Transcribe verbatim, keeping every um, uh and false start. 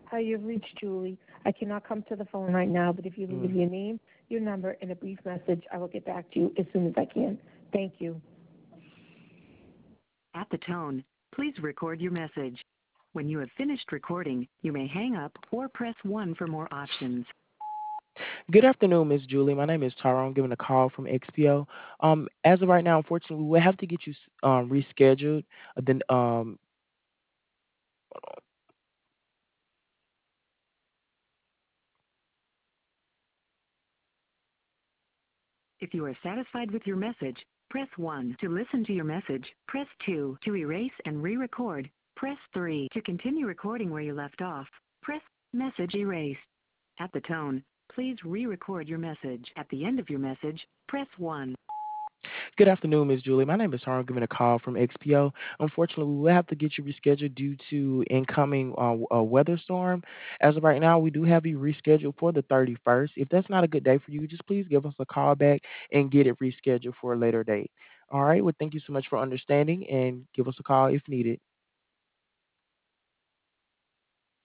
Hi, you've reached Julie. I cannot come to the phone right now, but if you leave Mm. your name, your number, and a brief message, I will get back to you as soon as I can. Thank you. At the tone, please record your message. When you have finished recording, you may hang up or press one for more options. Good afternoon, Miss Julie. My name is Tyrone. I'm giving a call from X P O. Um, as of right now, unfortunately, we will have to get you um, rescheduled. Uh, Then, um, If you are satisfied with your message, press one. To listen to your message, press two. To erase and re-record, press three. To continue recording where you left off, press message erased. At the tone, please re-record your message. At the end of your message, press one. good afternoon, Miss Julie. My name is Tyrone. I'm giving a call from X P O. Unfortunately, we will have to get you rescheduled due to incoming uh, a weather storm. As of right now, we do have you rescheduled for the thirty-first. If that's not a good day for you, just please give us a call back and get it rescheduled for a later date. All right. Well, thank you so much for understanding and give us a call if needed.